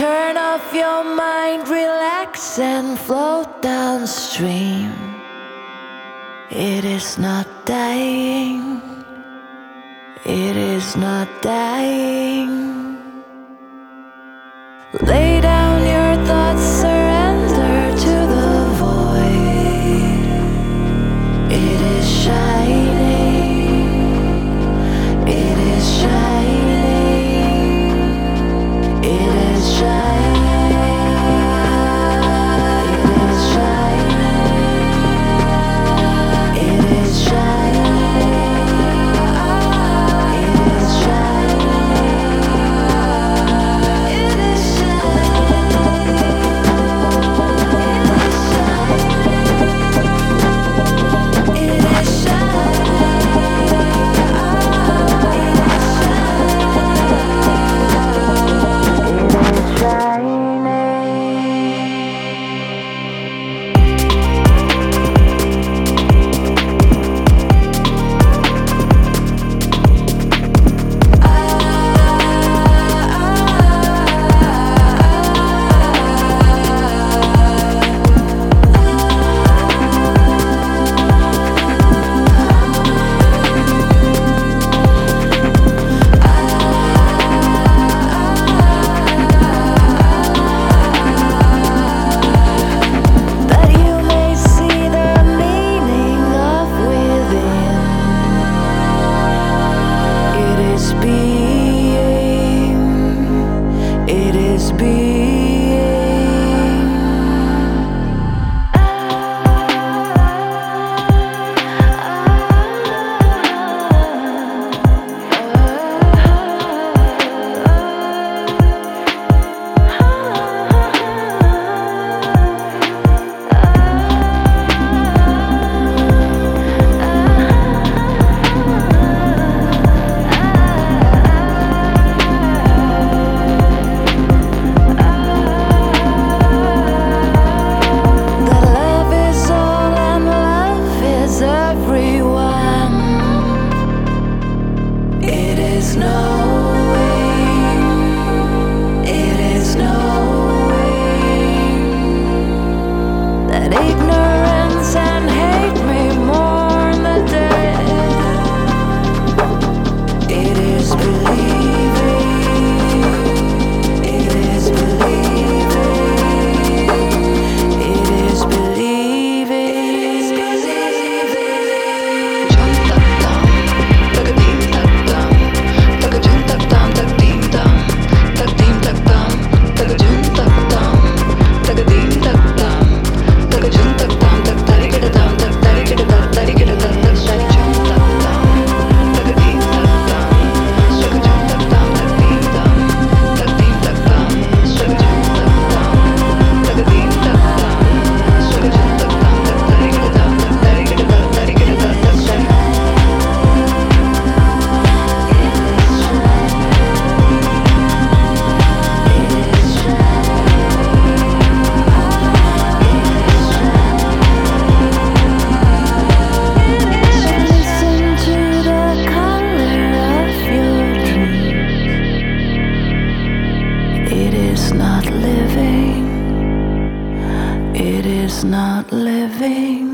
Turn off your mind, relax and float downstream. It is not dying. It is not dying. Lay down your thoughts, surrender to the void. It is shining. It is shining. It is shining. It is shining. It is shining. Ignorance and hate may mourn the dead. It is believing. It is believing. It is believing. It is not living.